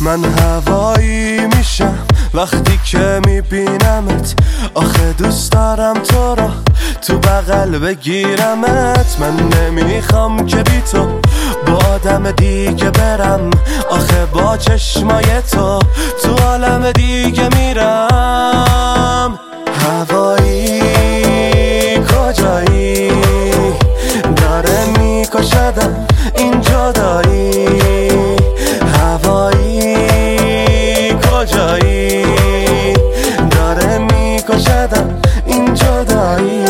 من هوایی میشم وقتی که میبینمت، آخه دوست دارم تو را تو بغل بگیرمت. من نمیخوام که بی تو با آدم دیگه برم، آخه با چشمای تو تو عالم دیگه میرم. هوایی کجایی داره میکشدم این جدایی، هوایی کجایی داره میکشدم این جدایی.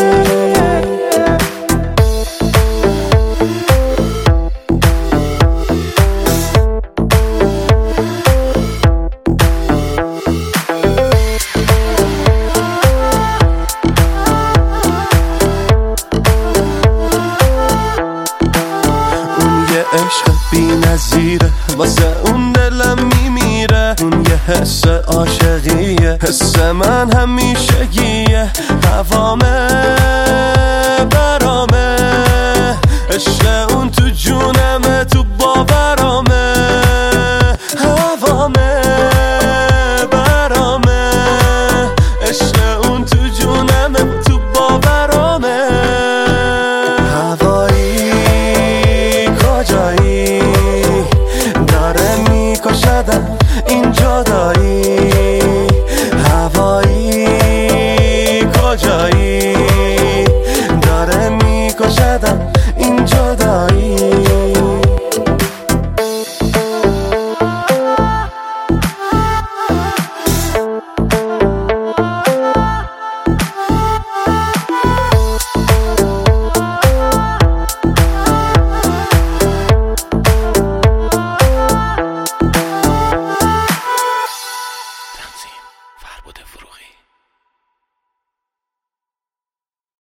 عشق بی نظیره واسه اون دلم میمیره، اون یه حس عاشقیه، حس من همیشگیه، هوامه برامه، عشق اون تو جونمه